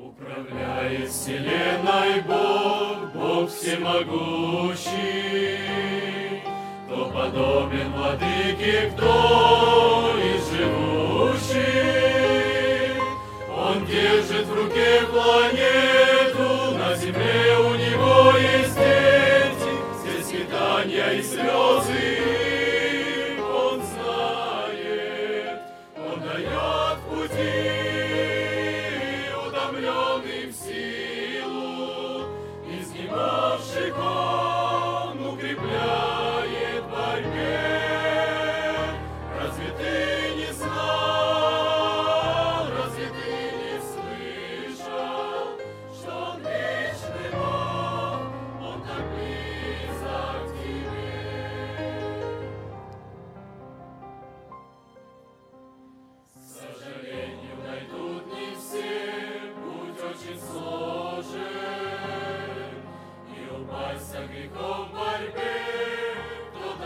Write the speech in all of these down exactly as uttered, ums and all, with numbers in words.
Управляет вселенной Бог, Бог всемогущий, кто подобен владыке, кто из живущих. Он держит в руке планету, на земле у него есть дети, все скитания и слезы он знает, он дает в пути утомленным силу, изнемогших он укрепляет в борьбе. Разве ты не знал, разве ты не слышал, что он вечный Бог, он так близок к тебе? К сожалению, найдут не все, путь очень сложен, и упасть со грехом в борьбе кто-то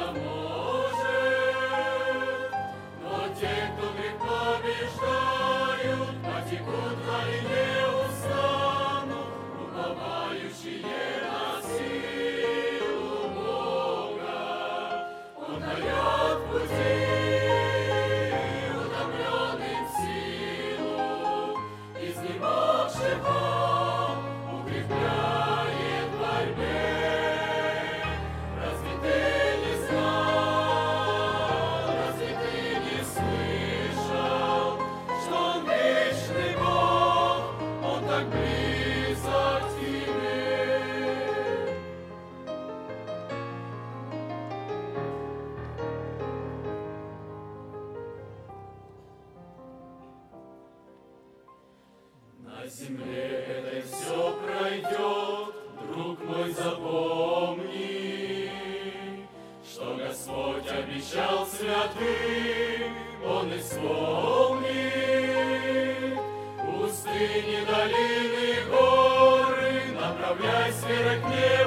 может. Но те, кто грех побеждают, потекут вдали, не устанут, уповающие на силу Бога. Он дает в пути утомленным силу, изнемогших он укрепляет в борьбе. Разве ты не знал, разве ты не слышал, что он вечный Бог, он так близок к тебе? На земле этой все пройдет, друг мой, запомни, что Господь обещал святым, Он исполнит. Пустыни, долины, горы, направляй с верой к небу.